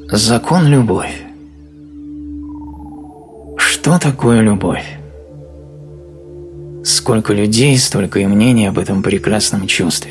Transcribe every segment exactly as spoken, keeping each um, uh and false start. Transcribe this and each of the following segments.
Закон любовь. Что такое любовь? Сколько людей, столько и мнений об этом прекрасном чувстве.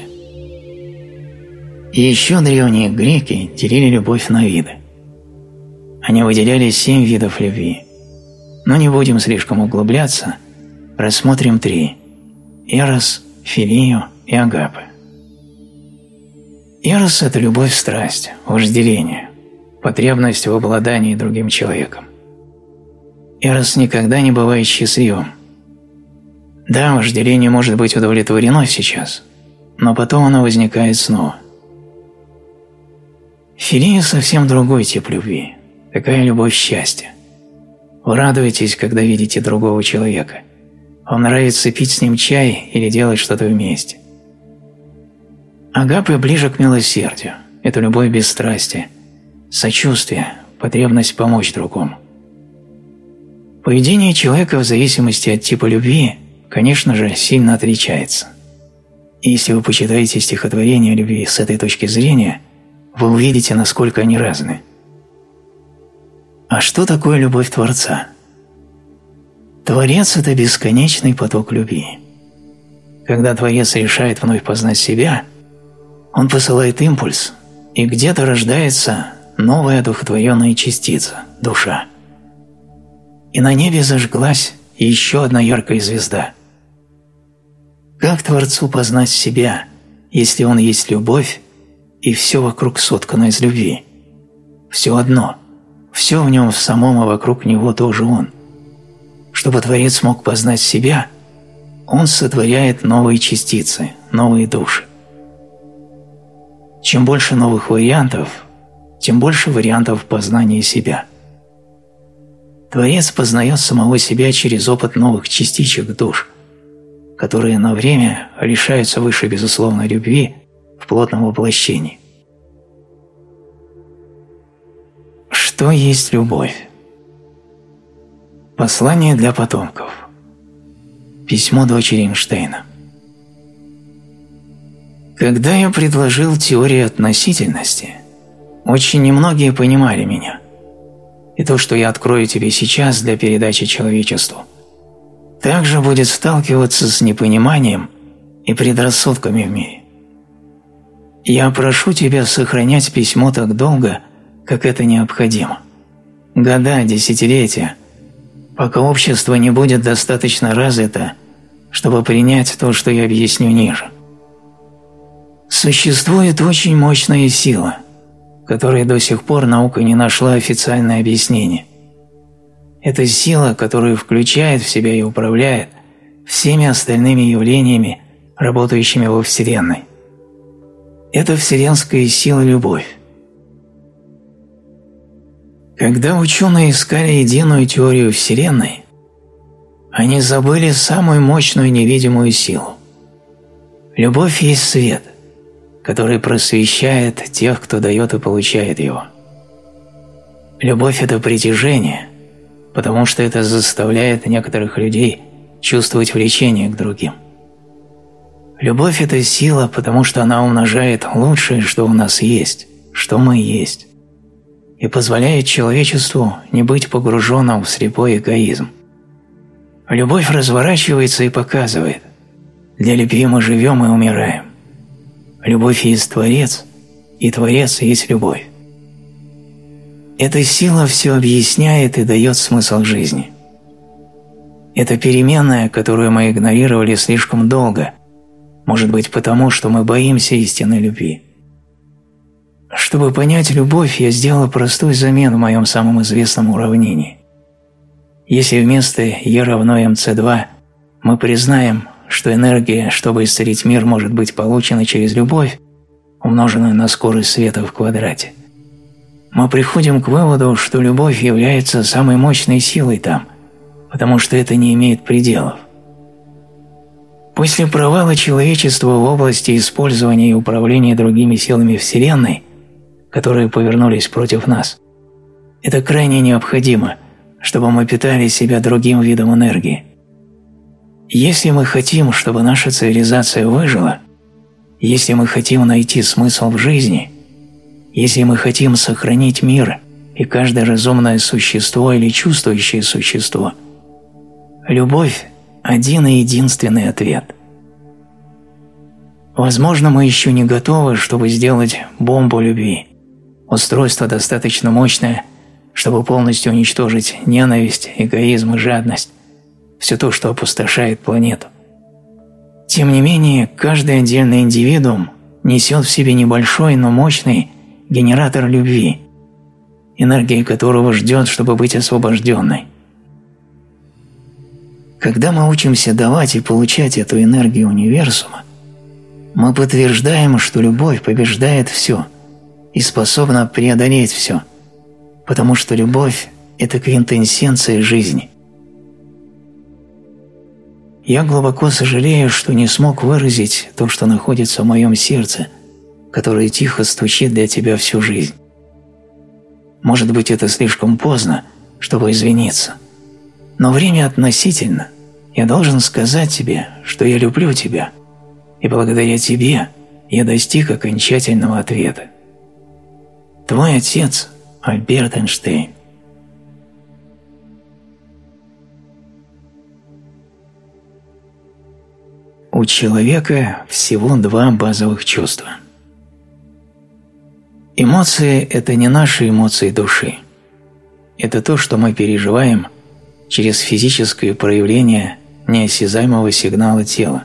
И еще древние греки делили любовь на виды. Они выделяли семь видов любви. Но не будем слишком углубляться, рассмотрим три – эрос, филию и агапе. Эрос – это любовь-страсть, вожделение, потребность в обладании другим человеком. Эрос никогда не бывает счастливым. Да, вожделение может быть удовлетворено сейчас, но потом оно возникает снова. Филия – совсем другой тип любви, такая любовь счастья. Вы радуетесь, когда видите другого человека. Вам нравится пить с ним чай или делать что-то вместе. Агапе ближе к милосердию. Это любовь без страсти, сочувствие, потребность помочь другому. Поведение человека в зависимости от типа любви, конечно же, сильно отличается. И если вы почитаете стихотворения о любви с этой точки зрения, вы увидите, насколько они разные. А что такое любовь Творца? Творец – это бесконечный поток любви. Когда Творец решает вновь познать себя, Он посылает импульс, и где-то рождается новая одухотворенная частица – душа. И на небе зажглась еще одна яркая звезда. Как Творцу познать себя, если Он есть любовь, и все вокруг соткано из любви? Все одно, все в Нем в самом, а вокруг Него тоже Он. Чтобы Творец мог познать себя, Он сотворяет новые частицы, новые души. Чем больше новых вариантов, тем больше вариантов познания себя. Творец познает самого себя через опыт новых частичек душ, которые на время лишаются выше безусловной любви в плотном воплощении. Что есть любовь? Послание для потомков. Письмо дочери Эйнштейна. Когда я предложил теорию относительности, очень немногие понимали меня. И то, что я открою тебе сейчас для передачи человечеству, также будет сталкиваться с непониманием и предрассудками в мире. Я прошу тебя сохранять письмо так долго, как это необходимо. Года, десятилетия, пока общество не будет достаточно развито, чтобы принять то, что я объясню ниже. Существует очень мощная сила, которой до сих пор наука не нашла официальное объяснение. Это сила, которая включает в себя и управляет всеми остальными явлениями, работающими во Вселенной. Это вселенская сила – любовь. Когда ученые искали единую теорию Вселенной, они забыли самую мощную невидимую силу. Любовь есть свет, который просвещает тех, кто дает и получает его. Любовь – это притяжение, потому что это заставляет некоторых людей чувствовать влечение к другим. Любовь – это сила, потому что она умножает лучшее, что у нас есть, что мы есть, и позволяет человечеству не быть погруженным в слепой эгоизм. Любовь разворачивается и показывает: для любви мы живем и умираем. Любовь есть Творец, и Творец есть любовь. Эта сила все объясняет и дает смысл жизни. Это переменная, которую мы игнорировали слишком долго, может быть потому, что мы боимся истинной любви. Чтобы понять любовь, я сделал простую замену в моем самом известном уравнении. Если вместо E равно эм цэ два мы признаем, что энергия, чтобы исцелить мир, может быть получена через любовь, умноженную на скорость света в квадрате, мы приходим к выводу, что любовь является самой мощной силой там, потому что это не имеет пределов. После провала человечества в области использования и управления другими силами Вселенной, которые повернулись против нас, это крайне необходимо, чтобы мы питали себя другим видом энергии. Если мы хотим, чтобы наша цивилизация выжила, если мы хотим найти смысл в жизни, если мы хотим сохранить мир и каждое разумное существо или чувствующее существо. Любовь – один и единственный ответ. Возможно, мы еще не готовы, чтобы сделать бомбу любви, устройство достаточно мощное, чтобы полностью уничтожить ненависть, эгоизм и жадность, все то, что опустошает планету. Тем не менее, каждый отдельный индивидуум несет в себе небольшой, но мощный генератор любви, энергия которого ждет, чтобы быть освобожденной. Когда мы учимся давать и получать эту энергию универсума, мы подтверждаем, что любовь побеждает все и способна преодолеть все, потому что любовь – это квинтэссенция жизни. Я глубоко сожалею, что не смог выразить то, что находится в моем сердце, которое тихо стучит для тебя всю жизнь. Может быть, это слишком поздно, чтобы извиниться, но время относительно. Я должен сказать тебе, что я люблю тебя, и благодаря тебе я достиг окончательного ответа. Твой отец Альберт Эйнштейн. У человека всего два базовых чувства. Эмоции – это не наши эмоции души. Это то, что мы переживаем через физическое проявление неосязаемого сигнала тела.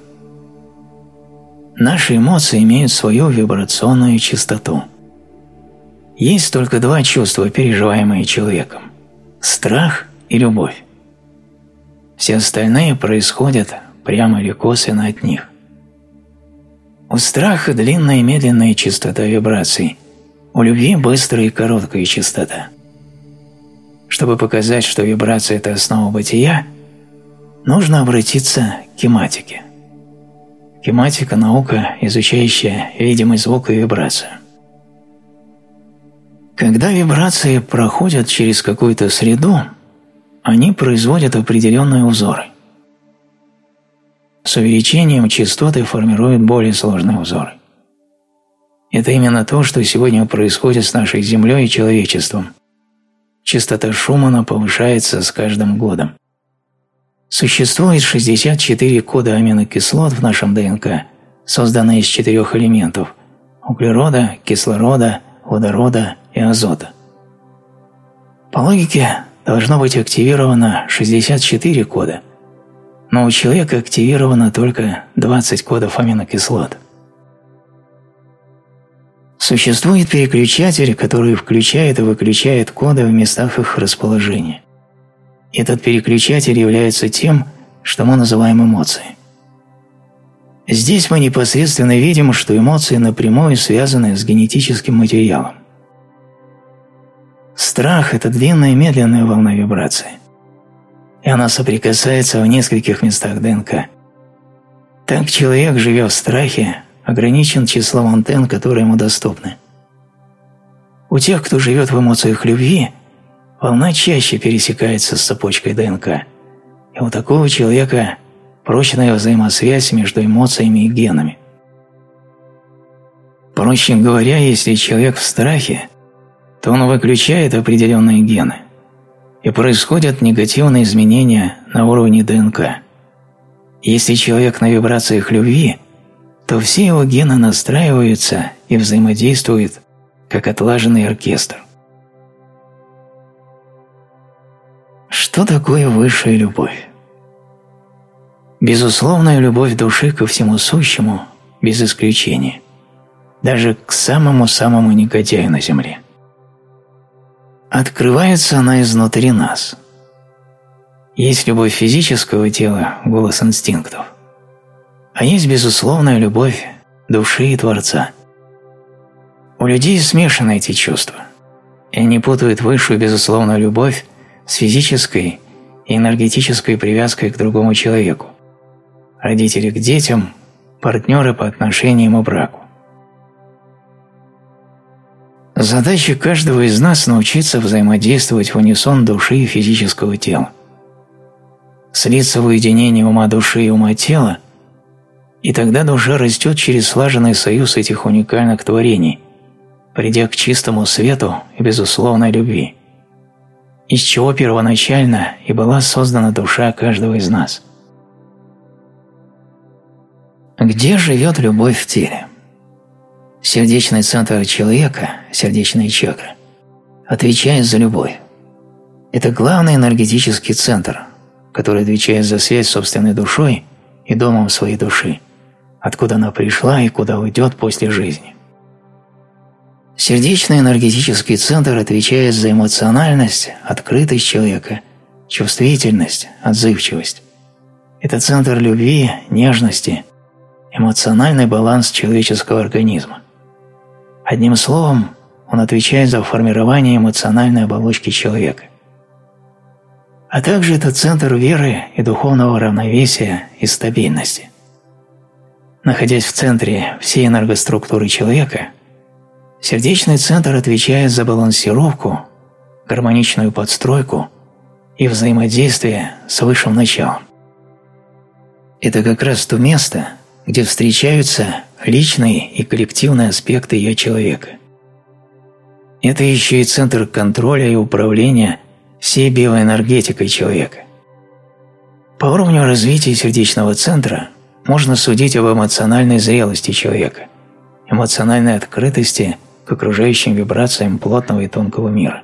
Наши эмоции имеют свою вибрационную частоту. Есть только два чувства, переживаемые человеком – страх и любовь. Все остальные происходят прямо или косвенно от них. У страха длинная и медленная частота вибраций, у любви быстрая и короткая частота. Чтобы показать, что вибрация – это основа бытия, нужно обратиться к кематике. Кематика – наука, изучающая видимый звук и вибрацию. Когда вибрации проходят через какую-то среду, они производят определенные узоры. С увеличением частоты формируют более сложные узоры. Это именно то, что сегодня происходит с нашей Землей и человечеством. Частота Шумана повышается с каждым годом. Существует шестьдесят четыре кода аминокислот в нашем ДНК, созданные из четырех элементов – углерода, кислорода, водорода и азота. По логике должно быть активировано шестьдесят четыре кода, но у человека активировано только двадцать кодов аминокислот. Существует переключатель, который включает и выключает коды в местах их расположения. Этот переключатель является тем, что мы называем эмоцией. Здесь мы непосредственно видим, что эмоции напрямую связаны с генетическим материалом. Страх – это длинная и медленная волна вибрации, и она соприкасается в нескольких местах ДНК. Так человек, живя в страхе, ограничен числом антенн, которые ему доступны. У тех, кто живет в эмоциях любви, волна чаще пересекается с цепочкой ДНК, и у такого человека прочная взаимосвязь между эмоциями и генами. Проще говоря, если человек в страхе, то он выключает определенные гены, и происходят негативные изменения на уровне ДНК. Если человек на вибрациях любви, то все его гены настраиваются и взаимодействуют, как отлаженный оркестр. Что такое высшая любовь? Безусловная любовь души ко всему сущему, без исключения, даже к самому-самому негодяю на земле. Открывается она изнутри нас. Есть любовь физического тела, голос инстинктов, а есть безусловная любовь души и Творца. У людей смешаны эти чувства, и они путают высшую безусловную любовь с физической и энергетической привязкой к другому человеку, родители к детям, партнеры по отношениям и браку. Задача каждого из нас – научиться взаимодействовать в унисон души и физического тела. Слиться в уединение ума души и ума тела, и тогда душа растет через слаженный союз этих уникальных творений, придя к чистому свету и безусловной любви. из чего первоначально и была создана душа каждого из нас. Где живет любовь в теле? Сердечный центр человека, сердечная чакра, отвечает за любовь. Это главный энергетический центр, который отвечает за связь с собственной душой и домом своей души, откуда она пришла и куда уйдет после жизни. Сердечный энергетический центр отвечает за эмоциональность, открытость человека, чувствительность, отзывчивость. Это центр любви, нежности, эмоциональный баланс человеческого организма. Одним словом, он отвечает за формирование эмоциональной оболочки человека. А также это центр веры и духовного равновесия и стабильности. Находясь в центре всей энергоструктуры человека, сердечный центр отвечает за балансировку, гармоничную подстройку и взаимодействие с высшим началом. Это как раз то место, где встречаются личные и коллективные аспекты «я» человека. Это еще и центр контроля и управления всей биоэнергетикой человека. По уровню развития сердечного центра можно судить об эмоциональной зрелости человека, эмоциональной открытости к окружающим вибрациям плотного и тонкого мира.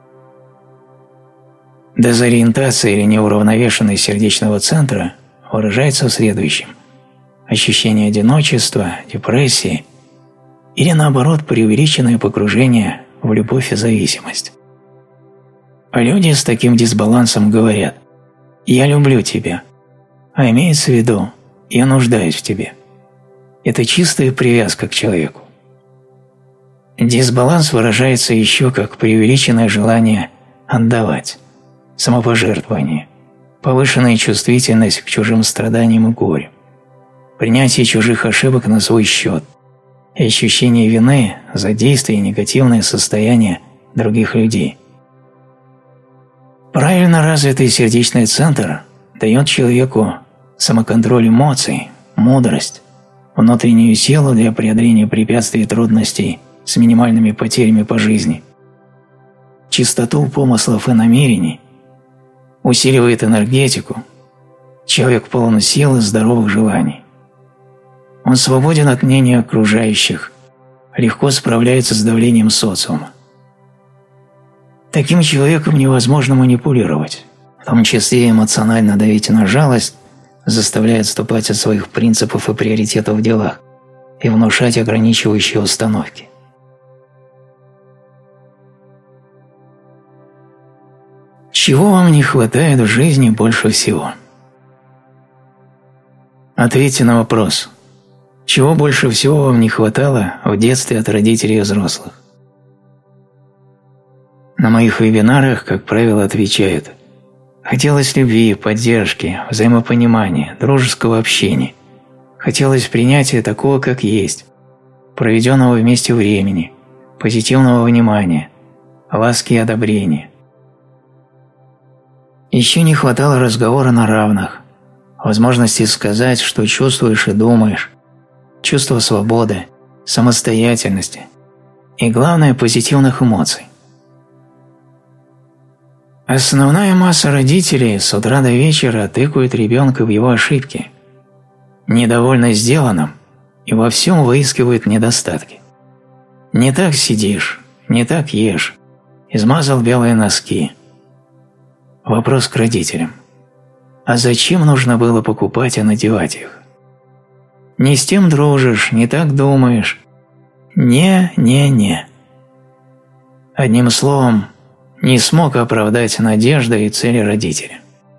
Дезориентация или неуравновешенность сердечного центра выражается в следующем: ощущение одиночества, депрессии или, наоборот, преувеличенное погружение в любовь и зависимость. Люди с таким дисбалансом говорят: «Я люблю тебя», а имеется в виду «я нуждаюсь в тебе». Это чистая привязка к человеку. Дисбаланс выражается еще как преувеличенное желание отдавать, самопожертвование, повышенная чувствительность к чужим страданиям и горю, принятие чужих ошибок на свой счет и ощущение вины за действия и негативное состояние других людей. Правильно развитый сердечный центр дает человеку самоконтроль эмоций, мудрость, внутреннюю силу для преодоления препятствий и трудностей с минимальными потерями по жизни, чистоту помыслов и намерений, усиливает энергетику, человек полон сил и здоровых желаний. Он свободен от мнения окружающих, легко справляется с давлением социума. Таким человеком невозможно манипулировать, в том числе и эмоционально давить на жалость, заставляя отступать от своих принципов и приоритетов в делах и внушать ограничивающие установки. Чего вам не хватает в жизни больше всего? Ответьте на вопрос: чего больше всего вам не хватало в детстве от родителей и взрослых? На моих вебинарах, как правило, отвечают: хотелось любви, поддержки, взаимопонимания, дружеского общения. Хотелось принятия такого, как есть, проведенного вместе времени, позитивного внимания, ласки и одобрения. Еще не хватало разговора на равных, возможности сказать, что чувствуешь и думаешь, чувства свободы, самостоятельности и, главное, позитивных эмоций. Основная масса родителей с утра до вечера тыкают ребенка в его ошибки, недовольны сделанным и во всем выискивают недостатки. Не так сидишь, не так ешь, измазал белые носки. Вопрос к родителям: а зачем нужно было покупать и надевать их? Не с тем дружишь, не так думаешь. Не, не, не. Одним словом, не смог оправдать надежды и цели родителя.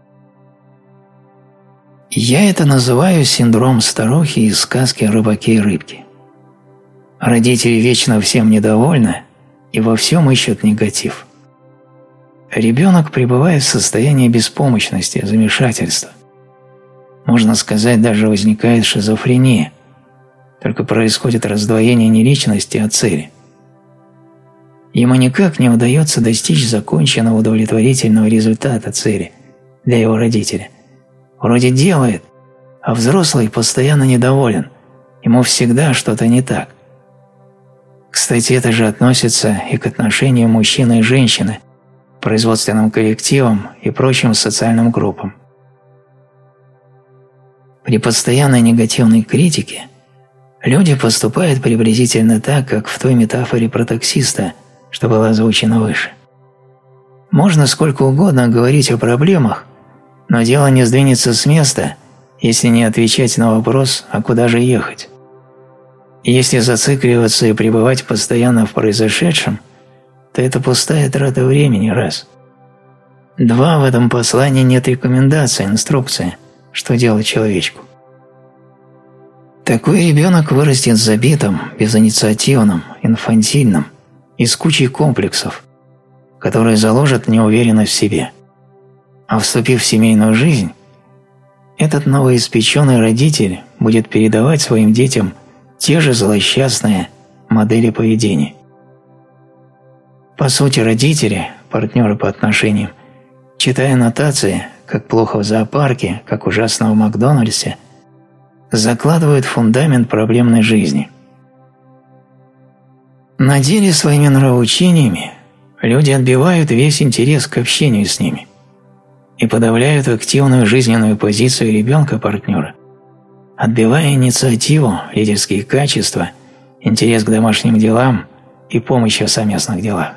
Я это называю синдром старухи из сказки о рыбаке и рыбке. Родители вечно всем недовольны и во всем ищут негатив. Ребенок пребывает в состоянии беспомощности, замешательства. Можно сказать, даже возникает шизофрения, только происходит раздвоение не личности, а цели. Ему никак не удается достичь законченного удовлетворительного результата цели для его родителя. Вроде делает, а взрослый постоянно недоволен, ему всегда что-то не так. Кстати, это же относится и к отношениям мужчины и женщины, производственным коллективам и прочим социальным группам. При постоянной негативной критике люди поступают приблизительно так, как в той метафоре про таксиста, что было озвучено выше. Можно сколько угодно говорить о проблемах, но дело не сдвинется с места, если не отвечать на вопрос, а куда же ехать. И если зацикливаться и пребывать постоянно в произошедшем, то это пустая трата времени, раз. Два, в этом послании нет рекомендации, инструкции, что делать человечку. Такой ребенок вырастет забитым, безинициативным, инфантильным и с кучей комплексов, которые заложат неуверенность в себе. А вступив в семейную жизнь, этот новоиспеченный родитель будет передавать своим детям те же злосчастные модели поведения. По сути, родители, партнеры по отношениям, читая нотации, как плохо в зоопарке, как ужасно в Макдональдсе, закладывают фундамент проблемной жизни. На деле своими нравоучениями люди отбивают весь интерес к общению с ними и подавляют активную жизненную позицию ребенка-партнера, отбивая инициативу, лидерские качества, интерес к домашним делам и помощь в совместных делах.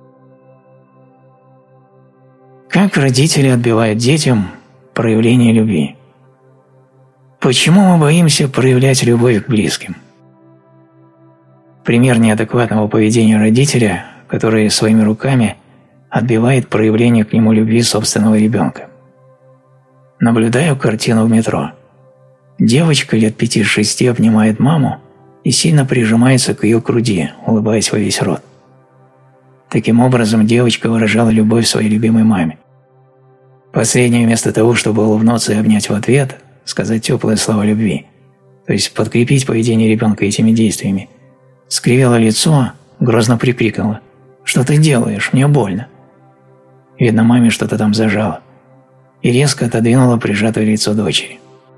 Как родители отбивают детям проявление любви? Почему мы боимся проявлять любовь к близким? Пример неадекватного поведения родителя, который своими руками отбивает проявление к нему любви собственного ребенка. Наблюдаю картину в метро. Девочка лет пяти-шести обнимает маму и сильно прижимается к ее груди, улыбаясь во весь рот. Таким образом, девочка выражала любовь своей любимой маме. Последняя, вместо того, чтобы улыбнуться и обнять в ответ, сказать теплые слова любви, то есть подкрепить поведение ребенка этими действиями, скривила лицо, грозно прикрикнула: «Что ты делаешь? Мне больно». Видно, маме что-то там зажало, и резко отодвинула прижатое лицо дочери.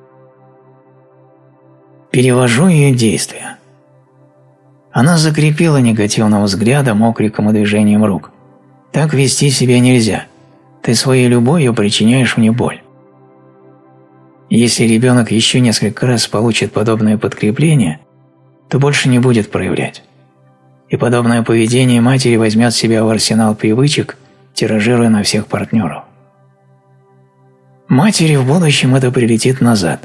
Перевожу ее действия. Она закрепила негативным взглядом, окриком и движением рук. «Так вести себя нельзя. Ты своей любовью причиняешь мне боль». Если ребенок еще несколько раз получит подобное подкрепление, то больше не будет проявлять. И подобное поведение матери возьмет себя в арсенал привычек, тиражируя на всех партнеров. Матери в будущем это прилетит назад.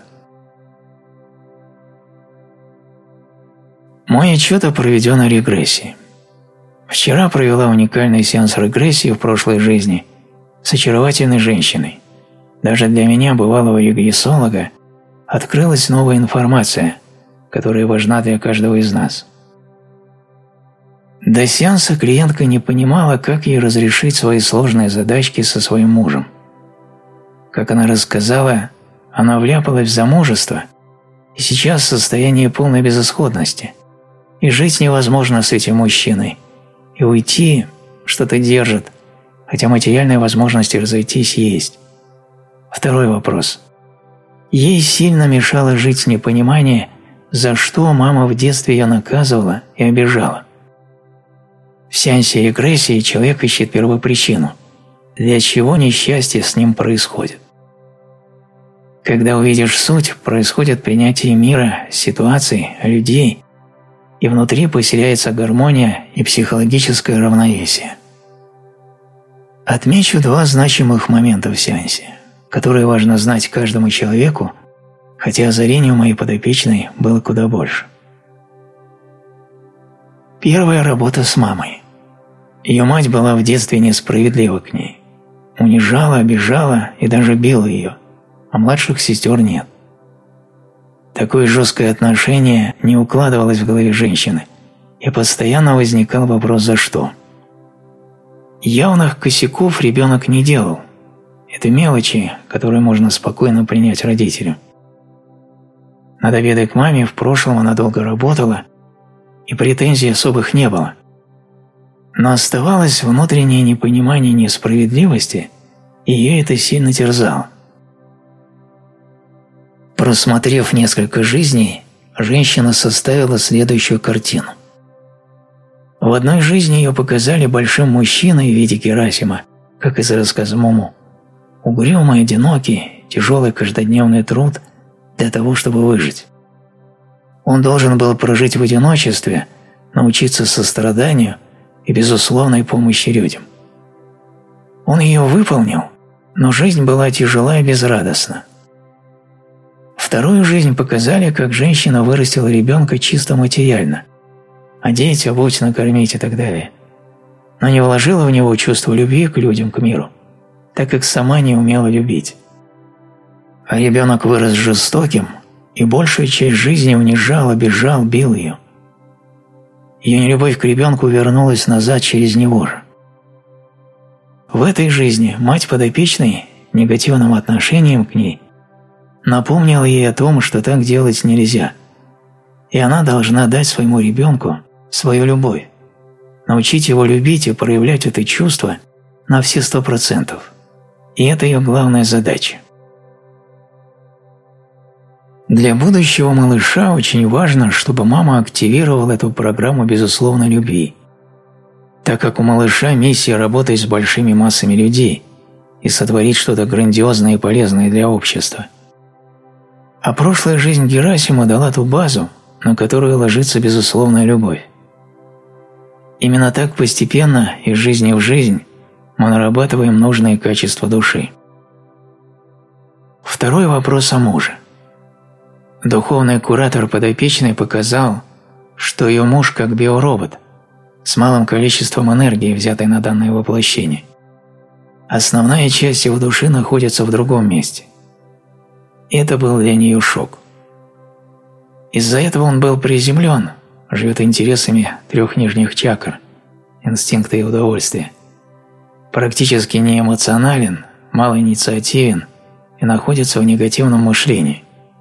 Мой отчет о проведенной регрессии. Вчера провела уникальный сеанс регрессии в прошлой жизни с очаровательной женщиной. Даже для меня, бывалого регрессолога, открылась новая информация, которая важна для каждого из нас. До сеанса клиентка не понимала, как ей разрешить свои сложные задачки со своим мужем. Как она рассказала, она вляпалась в замужество и сейчас в состоянии полной безысходности, и жить невозможно с этим мужчиной, и уйти что-то держит, хотя материальные возможности разойтись есть. Второй вопрос. Ей сильно мешало жить непонимание, за что мама в детстве ее наказывала и обижала. В сеансе регрессии человек ищет первопричину, для чего несчастье с ним происходит. Когда увидишь суть, происходит принятие мира, ситуаций, людей, и внутри поселяется гармония и психологическое равновесие. Отмечу два значимых момента в сеансе, которые важно знать каждому человеку, хотя озарению моей подопечной было куда больше. Первая работа с мамой. Ее мать была в детстве несправедлива к ней. Унижала, обижала и даже била ее, а младших сестер нет. Такое жесткое отношение не укладывалось в голове женщины, и постоянно возникал вопрос «за что?». Явных косяков ребенок не делал. Это мелочи, которые можно спокойно принять родителю. Над обидой к маме в прошлом она долго работала, и претензий особых не было. Но оставалось внутреннее непонимание несправедливости, и ее это сильно терзало. Просмотрев несколько жизней, женщина составила следующую картину. В одной жизни ее показали большим мужчиной в виде Герасима, как из рассказа Муму, угрюмый, одинокий, тяжелый каждодневный труд для того, чтобы выжить. Он должен был прожить в одиночестве, научиться состраданию и безусловной помощи людям. Он ее выполнил, но жизнь была тяжела и безрадостна. Вторую жизнь показали, как женщина вырастила ребенка чисто материально – одеть, обуть, накормить и так далее, но не вложила в него чувство любви к людям, к миру, так как сама не умела любить. А ребенок вырос жестоким и большую часть жизни унижал, обижал, бил ее. Ее нелюбовь к ребенку вернулась назад через него же. В этой жизни мать подопечной негативным отношением к ней напомнила ей о том, что так делать нельзя, и она должна дать своему ребенку свою любовь, научить его любить и проявлять это чувство на все сто процентов. И это ее главная задача. Для будущего малыша очень важно, чтобы мама активировала эту программу безусловной любви, так как у малыша миссия работать с большими массами людей и сотворить что-то грандиозное и полезное для общества. А прошлая жизнь Герасима дала ту базу, на которую ложится безусловная любовь. Именно так постепенно, из жизни в жизнь, мы нарабатываем нужные качества души. Второй вопрос о муже. Духовный куратор подопечной показал, что ее муж как биоробот, с малым количеством энергии, взятой на данное воплощение. Основная часть его души находится в другом месте. Это был для нее шок. Из-за этого он был приземлен, живет интересами трех нижних чакр, инстинкта и удовольствия, практически не эмоционален, малоинициативен и находится в негативном мышлении.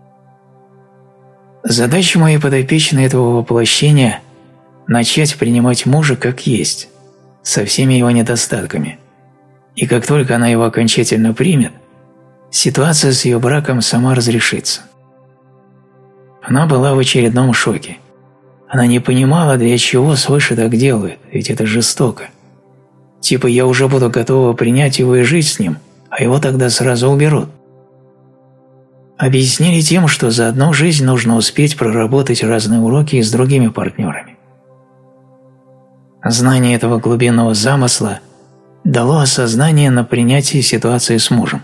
Задача моей подопечной этого воплощения – начать принимать мужа как есть, со всеми его недостатками. И как только она его окончательно примет, ситуация с ее браком сама разрешится. Она была в очередном шоке. Она не понимала, для чего свыше так делают, ведь это жестоко. Типа я уже буду готова принять его и жить с ним, а его тогда сразу уберут. Объяснили тем, что за одну жизнь нужно успеть проработать разные уроки и с другими партнерами. Знание этого глубинного замысла дало осознание на принятие ситуации с мужем.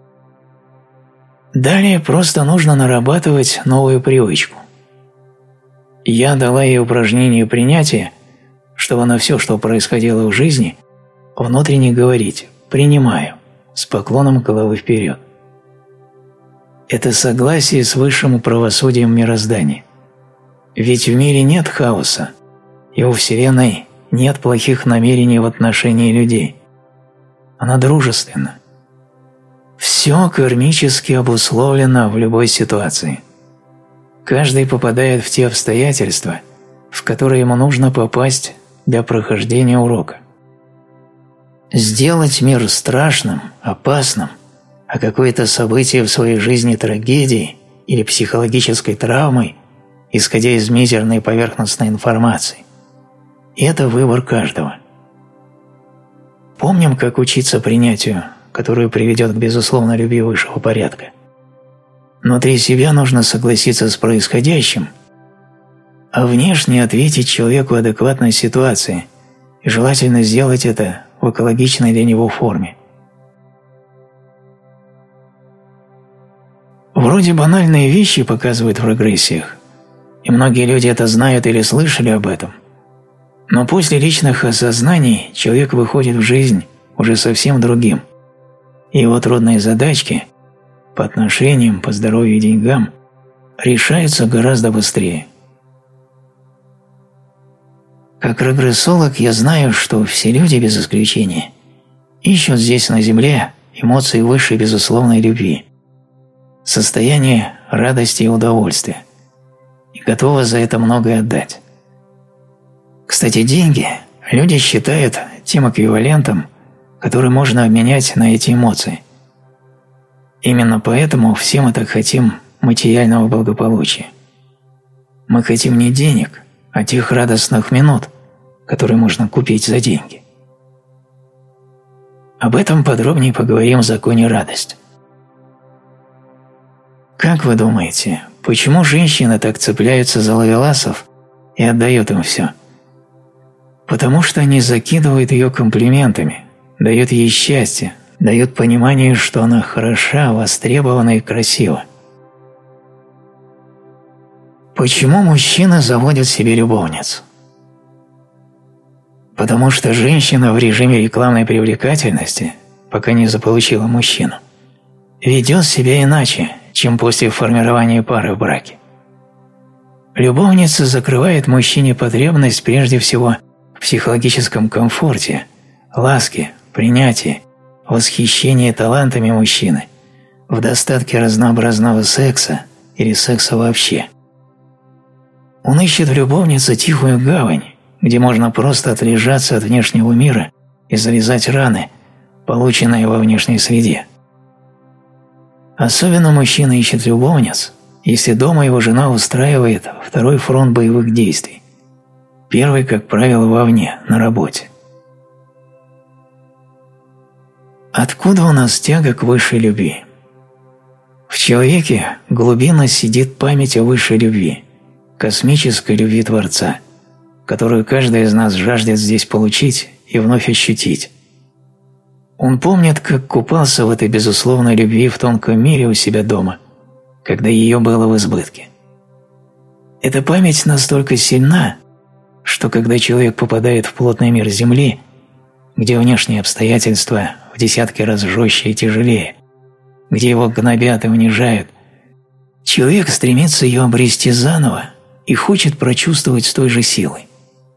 Далее просто нужно нарабатывать новую привычку. Я дала ей упражнение принятия, чтобы на все, что происходило в жизни, внутренне говорить «принимаю» с поклоном головы вперед. Это согласие с высшим правосудием мироздания. Ведь в мире нет хаоса, и у Вселенной нет плохих намерений в отношении людей. Она дружественна. Все кармически обусловлено в любой ситуации. Каждый попадает в те обстоятельства, в которые ему нужно попасть для прохождения урока. Сделать мир страшным, опасным, а какое-то событие в своей жизни трагедией или психологической травмой, исходя из мизерной поверхностной информации, это выбор каждого. Помним, как учиться принятию, которое приведет к безусловной любви высшего порядка. Внутри себя нужно согласиться с происходящим, а внешне ответить человеку адекватной ситуации, и желательно сделать это в экологичной для него форме. Вроде банальные вещи показывают в регрессиях, и многие люди это знают или слышали об этом. Но после личных осознаний человек выходит в жизнь уже совсем другим, и его трудные задачки по отношениям, по здоровью и деньгам решаются гораздо быстрее. Как регрессолог я знаю, что все люди без исключения ищут здесь на Земле эмоции высшей безусловной любви, состояние радости и удовольствия, и готовы за это многое отдать. Кстати, деньги люди считают тем эквивалентом, который можно обменять на эти эмоции. Именно поэтому все мы так хотим материального благополучия. Мы хотим не денег, а тех радостных минут, которые можно купить за деньги. Об этом подробнее поговорим в законе радости. Как вы думаете, почему женщины так цепляются за ловеласов и отдают им все? Потому что они закидывают ее комплиментами, дают ей счастье, дают понимание, что она хороша, востребована и красива. Почему мужчина заводит себе любовниц? Потому что женщина в режиме рекламной привлекательности, пока не заполучила мужчину, ведет себя иначе, чем после формирования пары в браке. Любовница закрывает мужчине потребность прежде всего в психологическом комфорте, ласке, принятии, восхищении талантами мужчины, в достатке разнообразного секса или секса вообще. Он ищет в любовнице тихую гавань, где можно просто отлежаться от внешнего мира и залезать раны, полученные во внешней среде. Особенно мужчина ищет любовниц, если дома его жена устраивает второй фронт боевых действий. Первый, как правило, вовне, на работе. Откуда у нас тяга к высшей любви? В человеке глубинно сидит память о высшей любви, космической любви Творца, которую каждый из нас жаждет здесь получить и вновь ощутить. Он помнит, как купался в этой безусловной любви в тонком мире у себя дома, когда ее было в избытке. Эта память настолько сильна, что когда человек попадает в плотный мир Земли, где внешние обстоятельства в десятки раз жестче и тяжелее, где его гнобят и унижают, человек стремится ее обрести заново и хочет прочувствовать с той же силой.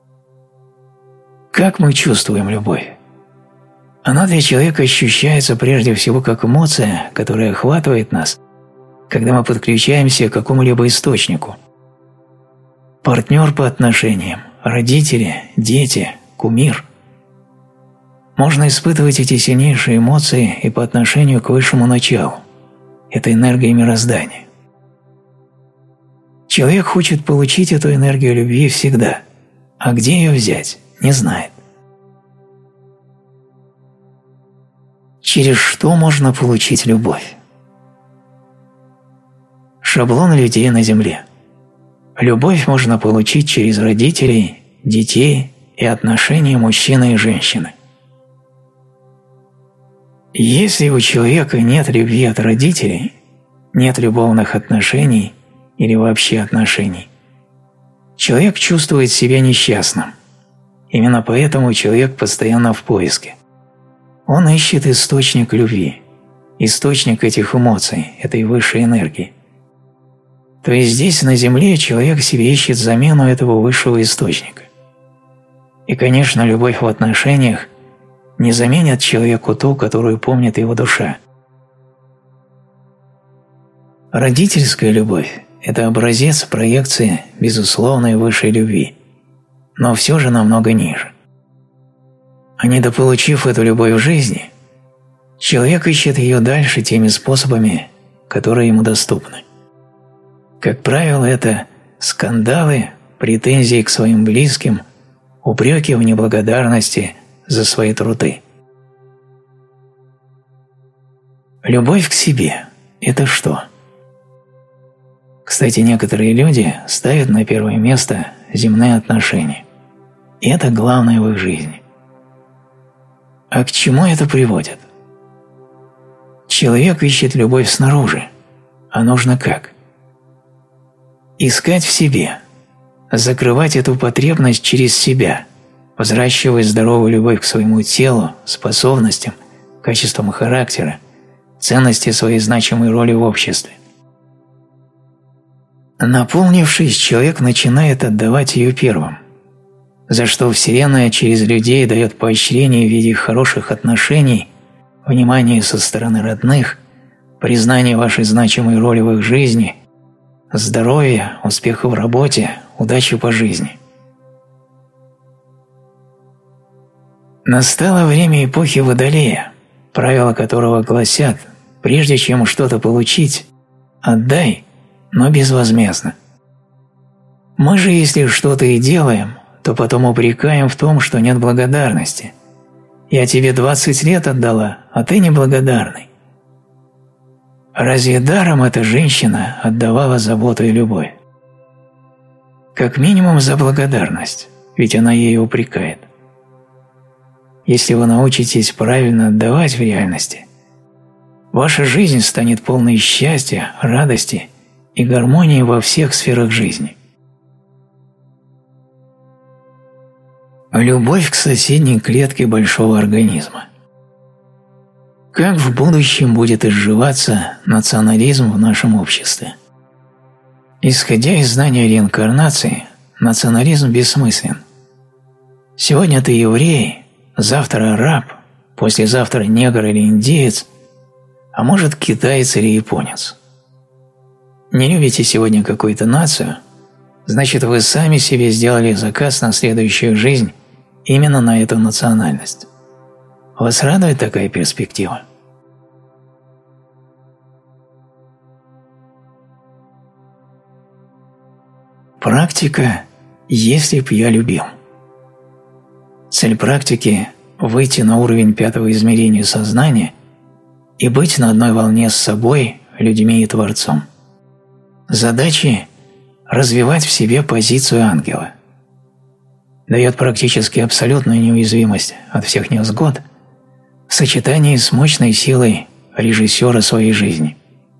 Как мы чувствуем любовь? Она для человека ощущается прежде всего как эмоция, которая охватывает нас, когда мы подключаемся к какому-либо источнику. Партнер по отношениям, родители, дети, кумир. Можно испытывать эти сильнейшие эмоции и по отношению к высшему началу. Это энергия мироздания. Человек хочет получить эту энергию любви всегда, а где ее взять, не знает. Через что можно получить любовь? Шаблон людей на Земле. Любовь можно получить через родителей, детей и отношения мужчины и женщины. Если у человека нет любви от родителей, нет любовных отношений или вообще отношений, человек чувствует себя несчастным. Именно поэтому человек постоянно в поиске. Он ищет источник любви, источник этих эмоций, этой высшей энергии. То есть здесь, на Земле, человек себе ищет замену этого высшего источника. И, конечно, любовь в отношениях не заменит человеку ту, которую помнит его душа. Родительская любовь – это образец проекции безусловной высшей любви, но все же намного ниже. А недополучив эту любовь в жизни, человек ищет ее дальше теми способами, которые ему доступны. Как правило, это скандалы, претензии к своим близким, упреки в неблагодарности за свои труды. Любовь к себе – это что? Кстати, некоторые люди ставят на первое место земные отношения. И это главное в их жизни. А к чему это приводит? Человек ищет любовь снаружи, а нужно как? Искать в себе, закрывать эту потребность через себя, взращивая здоровую любовь к своему телу, способностям, качествам характера, ценности своей значимой роли в обществе. Наполнившись, человек начинает отдавать ее первым, за что Вселенная через людей дает поощрение в виде хороших отношений, внимания со стороны родных, признания вашей значимой роли в их жизни, здоровья, успеха в работе, удачи по жизни. Настало время эпохи Водолея, правила которого гласят: прежде чем что-то получить, отдай, но безвозмездно. Мы же, если что-то и делаем, то потом упрекаем в том, что нет благодарности, Я тебе двадцать лет отдала, а ты неблагодарный. Разве даром эта женщина отдавала заботу и любовь? Как минимум за благодарность, ведь она ею упрекает. Если вы научитесь правильно отдавать в реальности, ваша жизнь станет полной счастья, радости и гармонии во всех сферах жизни. Любовь к соседней клетке большого организма. Как в будущем будет изживаться национализм в нашем обществе? Исходя из знания реинкарнации, национализм бессмыслен. Сегодня ты еврей, завтра араб, послезавтра негр или индеец, а может китаец или японец. Не любите сегодня какую-то нацию, значит вы сами себе сделали заказ на следующую жизнь именно на эту национальность. Вас радует такая перспектива? Практика «Если б я любил». Цель практики – выйти на уровень пятого измерения сознания и быть на одной волне с собой, людьми и Творцом. Задачи – развивать в себе позицию ангела. Дает практически абсолютную неуязвимость от всех невзгод в сочетании с мощной силой режиссера своей жизни.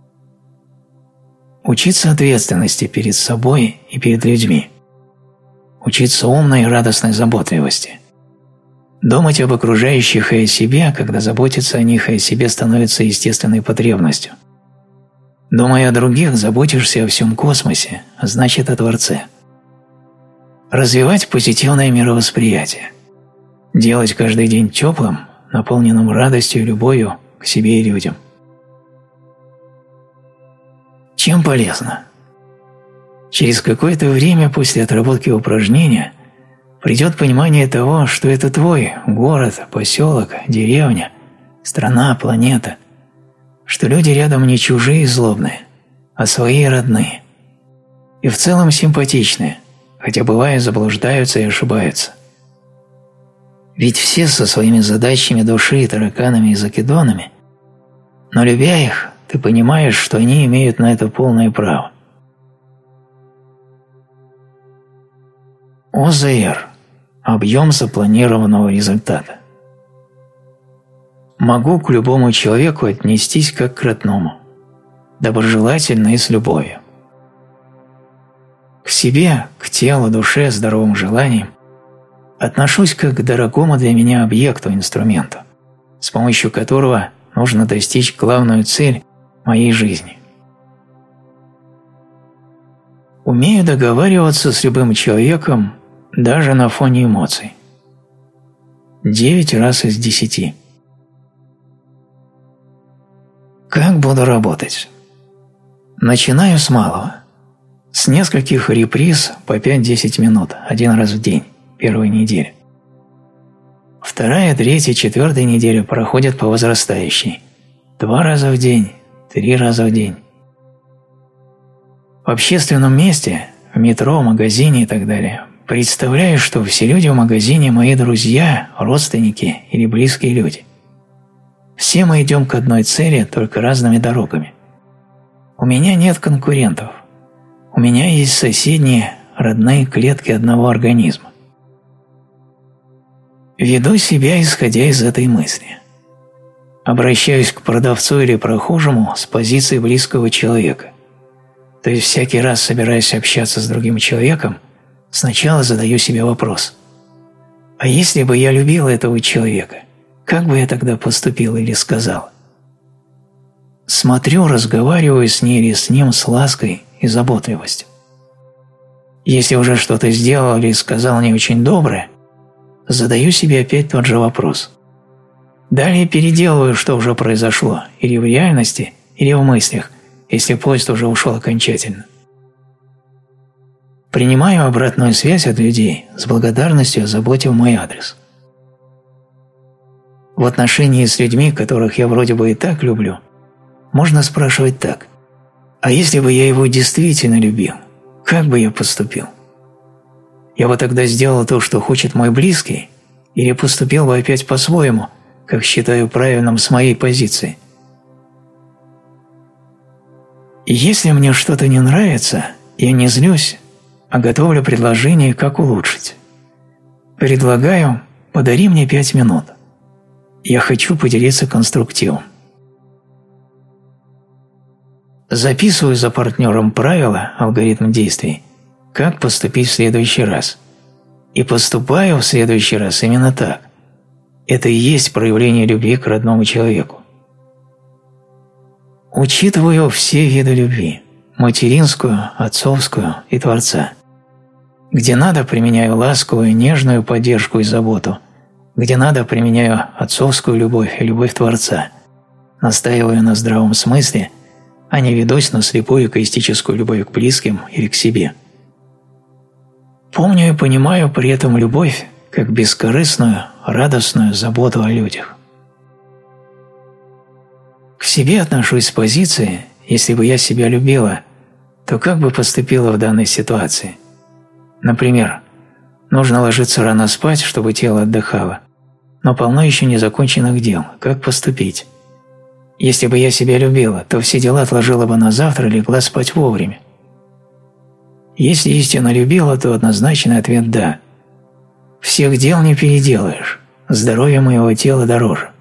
Учиться ответственности перед собой и перед людьми. Учиться умной и радостной заботливости. Думать об окружающих и о себе, когда заботиться о них и о себе становится естественной потребностью. Думая о других, заботишься о всем космосе, а значит о Творце. Развивать позитивное мировосприятие. Делать каждый день теплым, наполненным радостью и любовью к себе и людям. Чем полезно? Через какое-то время после отработки упражнения придет понимание того, что это твой город, поселок, деревня, страна, планета, что люди рядом не чужие и злобные, а свои и родные. И в целом симпатичные, хотя бывает заблуждаются и ошибаются. Ведь все со своими задачами души, тараканами и закидонами, но любя их, ты понимаешь, что они имеют на это полное право. о зэ эр – объем запланированного результата. Могу к любому человеку отнестись как к родному, доброжелательно и с любовью. К себе, к телу, душе, здоровым желаниям отношусь как к дорогому для меня объекту, инструменту, с помощью которого нужно достичь главную цель моей жизни. Умею договариваться с любым человеком даже на фоне эмоций. Девять раз из десяти. Как буду работать? Начинаю с малого. С нескольких реприз по пять-десять минут, один раз в день, первой недели. Вторая, третья, четвертая неделя проходят по возрастающей. Два раза в день, три раза в день. В общественном месте, в метро, магазине и так далее, представляю, что все люди в магазине – мои друзья, родственники или близкие люди. Все мы идем к одной цели, только разными дорогами. У меня нет конкурентов. У меня есть соседние, родные клетки одного организма. Веду себя, исходя из этой мысли. Обращаюсь к продавцу или прохожему с позиции близкого человека. То есть всякий раз, собираясь общаться с другим человеком, сначала задаю себе вопрос. А если бы я любил этого человека, как бы я тогда поступил или сказал? Смотрю, разговариваю с ней или с ним с лаской и заботливостью. Если уже что-то сделал или сказал не очень доброе, задаю себе опять тот же вопрос. Далее переделываю, что уже произошло, или в реальности, или в мыслях, если поезд уже ушел окончательно. Принимаю обратную связь от людей с благодарностью о заботе в мой адрес. В отношении с людьми, которых я вроде бы и так люблю, можно спрашивать так. А если бы я его действительно любил, как бы я поступил? Я бы тогда сделал то, что хочет мой близкий, или поступил бы опять по-своему, как считаю правильным с моей позиции? И если мне что-то не нравится, я не злюсь, а готовлю предложение, как улучшить. Предлагаю, подари мне пять минут. Я хочу поделиться конструктивом. Записываю за партнером правила, алгоритм действий, как поступить в следующий раз. И поступаю в следующий раз именно так. Это и есть проявление любви к родному человеку. Учитываю все виды любви – материнскую, отцовскую и Творца. Где надо, применяю ласковую, нежную поддержку и заботу. Где надо, применяю отцовскую любовь и любовь Творца. Настаиваю на здравом смысле, а не ведусь на слепую эгоистическую любовь к близким или к себе. Помню и понимаю при этом любовь как бескорыстную, радостную заботу о людях. К себе отношусь с позиции, если бы я себя любила, то как бы поступила в данной ситуации? Например, нужно ложиться рано спать, чтобы тело отдыхало, но полно еще незаконченных дел. Как поступить? Если бы я себя любила, то все дела отложила бы на завтра и легла спать вовремя. Если истинно любила, то однозначный ответ «да». Всех дел не переделаешь, здоровье моего тела дороже.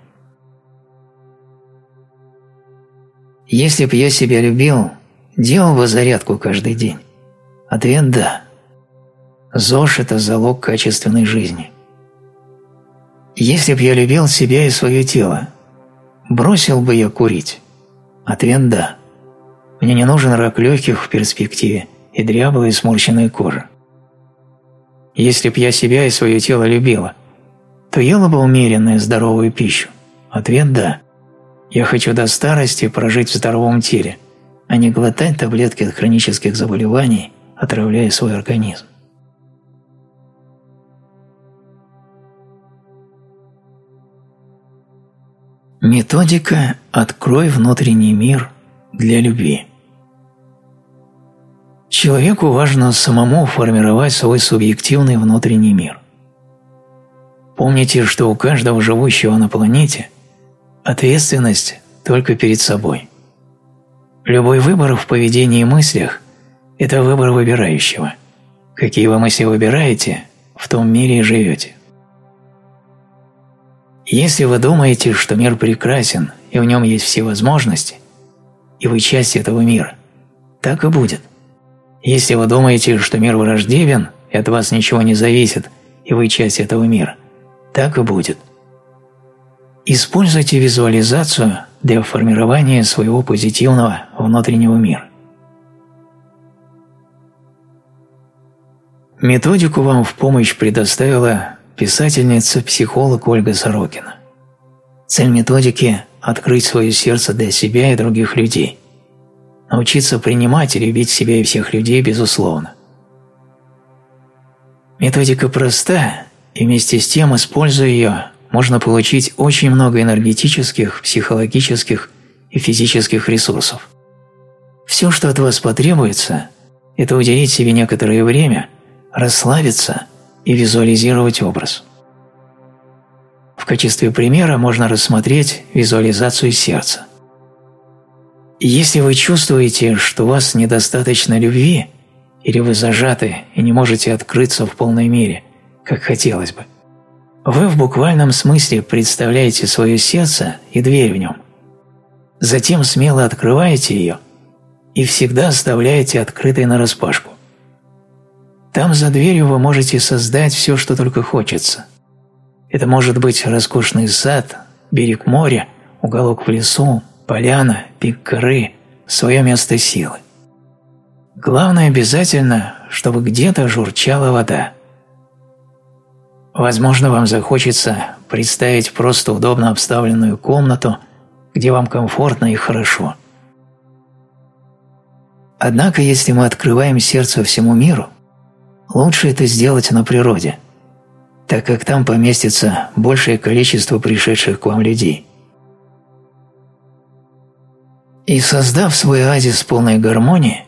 Если б я себя любил, делал бы зарядку каждый день. Ответ «да». ЗОЖ – это залог качественной жизни. Если б я любил себя и свое тело, бросил бы я курить? Ответ «да». Мне не нужен рак легких в перспективе и дряблая и сморщенная кожа. Если б я себя и свое тело любила, то ела бы умеренную здоровую пищу. Ответ «да». Я хочу до старости прожить в здоровом теле, а не глотать таблетки от хронических заболеваний, отравляя свой организм. Методика «Открой внутренний мир для любви». Человеку важно самому формировать свой субъективный внутренний мир. Помните, что у каждого живущего на планете ответственность только перед собой. Любой выбор в поведении и мыслях – это выбор выбирающего. Какие вы мысли выбираете, в том мире и живете. Если вы думаете, что мир прекрасен и в нем есть все возможности, и вы часть этого мира, так и будет. Если вы думаете, что мир враждебен и от вас ничего не зависит, и вы часть этого мира, так и будет. Используйте визуализацию для формирования своего позитивного внутреннего мира. Методику вам в помощь предоставила писательница-психолог Ольга Сорокина. Цель методики – открыть свое сердце для себя и других людей. Научиться принимать и любить себя и всех людей безусловно. Методика проста, и вместе с тем, используя ее, можно получить очень много энергетических, психологических и физических ресурсов. Все, что от вас потребуется, это уделить себе некоторое время, расслабиться и визуализировать образ. В качестве примера можно рассмотреть визуализацию сердца. Если вы чувствуете, что у вас недостаточно любви, или вы зажаты и не можете открыться в полной мере, как хотелось бы, вы в буквальном смысле представляете свое сердце и дверь в нем. Затем смело открываете ее и всегда оставляете открытой нараспашку. Там за дверью вы можете создать все, что только хочется. Это может быть роскошный сад, берег моря, уголок в лесу, поляна, пик горы, свое место силы. Главное обязательно, чтобы где-то журчала вода. Возможно, вам захочется представить просто удобно обставленную комнату, где вам комфортно и хорошо. Однако, если мы открываем сердце всему миру, лучше это сделать на природе, так как там поместится большее количество пришедших к вам людей. И создав свой оазис полной гармонии,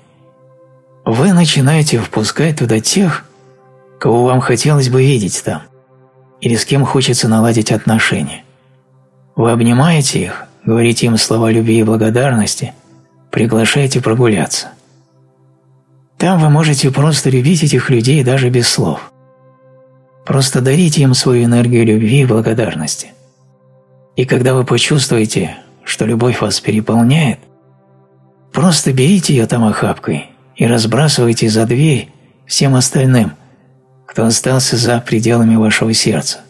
вы начинаете впускать туда тех, кого вам хотелось бы видеть там. или с кем хочется наладить отношения. Вы обнимаете их, говорите им слова любви и благодарности, приглашаете прогуляться. Там вы можете просто любить этих людей даже без слов. Просто дарите им свою энергию любви и благодарности. И когда вы почувствуете, что любовь вас переполняет, просто берите ее там охапкой и разбрасывайте за дверь всем остальным, кто остался за пределами вашего сердца.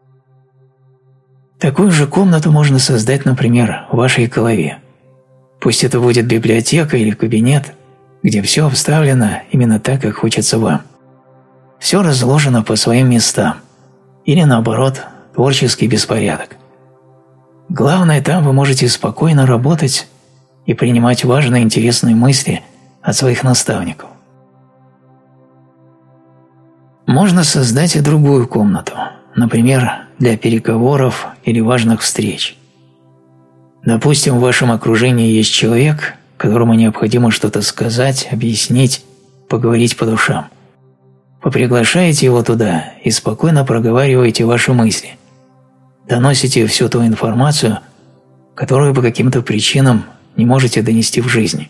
Такую же комнату можно создать, например, в вашей голове. Пусть это будет библиотека или кабинет, где все обставлено именно так, как хочется вам. Все разложено по своим местам, или наоборот, творческий беспорядок. Главное, там вы можете спокойно работать и принимать важные интересные мысли от своих наставников. Можно создать и другую комнату, например, для переговоров или важных встреч. Допустим, в вашем окружении есть человек, которому необходимо что-то сказать, объяснить, поговорить по душам. Вы приглашаете его туда и спокойно проговариваете ваши мысли, доносите всю ту информацию, которую по каким-то причинам не можете донести в жизни.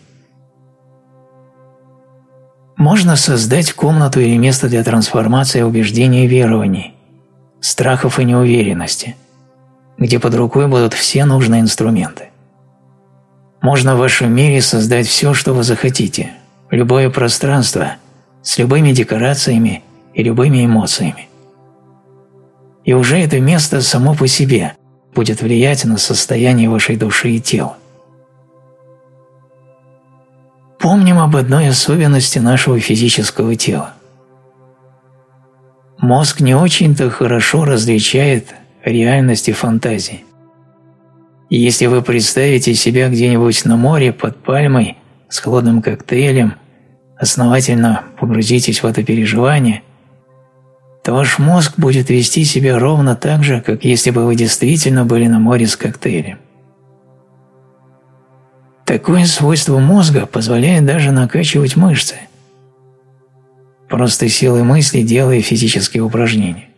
Можно создать комнату или место для трансформации убеждений и верований, страхов и неуверенности, где под рукой будут все нужные инструменты. Можно в вашем мире создать все, что вы захотите, любое пространство, с любыми декорациями и любыми эмоциями. И уже это место само по себе будет влиять на состояние вашей души и тела. Помним об одной особенности нашего физического тела. Мозг не очень-то хорошо различает реальность и фантазии. И если вы представите себя где-нибудь на море под пальмой с холодным коктейлем, основательно погрузитесь в это переживание, то ваш мозг будет вести себя ровно так же, как если бы вы действительно были на море с коктейлем. Такое свойство мозга позволяет даже накачивать мышцы, просто силой мысли делая физические упражнения.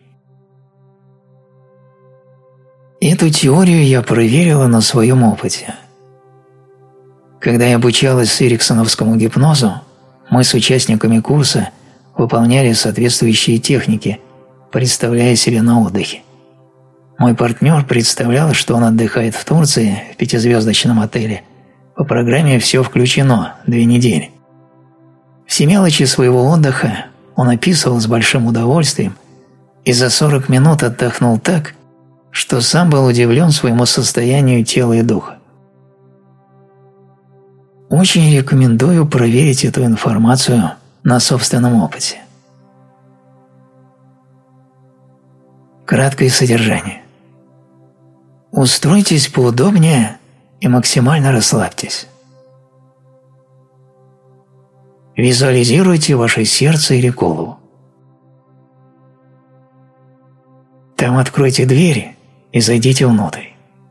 Эту теорию я проверила на своем опыте. Когда я обучалась эриксоновскому гипнозу, мы с участниками курса выполняли соответствующие техники, представляя себя на отдыхе. Мой партнер представлял, что он отдыхает в Турции в пятизвездочном отеле. По программе «Все включено» две недели. Все мелочи своего отдыха он описывал с большим удовольствием и за сорок минут отдохнул так, что сам был удивлен своему состоянию тела и духа. Очень рекомендую проверить эту информацию на собственном опыте. Краткое содержание. Устройтесь поудобнее и максимально расслабьтесь. Визуализируйте ваше сердце или голову. Там откройте двери и зайдите внутрь.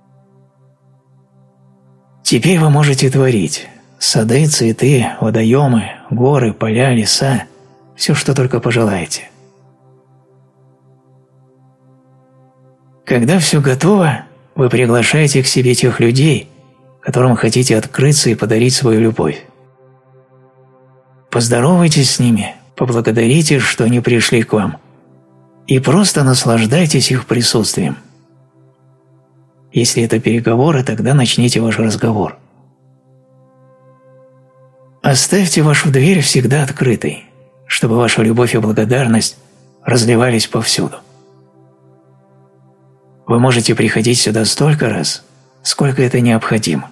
Теперь вы можете творить сады, цветы, водоемы, горы, поля, леса, все, что только пожелаете. Когда все готово, вы приглашаете к себе тех людей, которым хотите открыться и подарить свою любовь. Поздоровайтесь с ними, поблагодарите, что они пришли к вам, и просто наслаждайтесь их присутствием. Если это переговоры, тогда начните ваш разговор. Оставьте вашу дверь всегда открытой, чтобы ваша любовь и благодарность разливались повсюду. Вы можете приходить сюда столько раз, сколько это необходимо.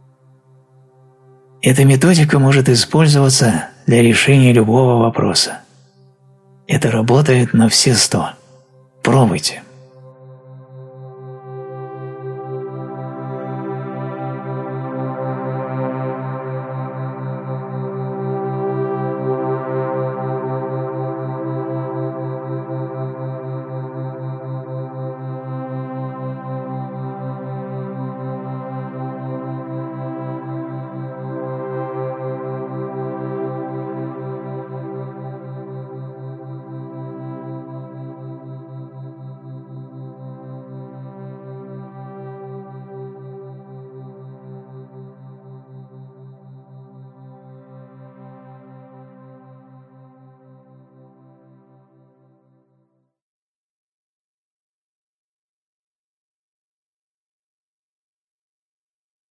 Эта методика может использоваться для решения любого вопроса. Это работает на все сто. Пробуйте.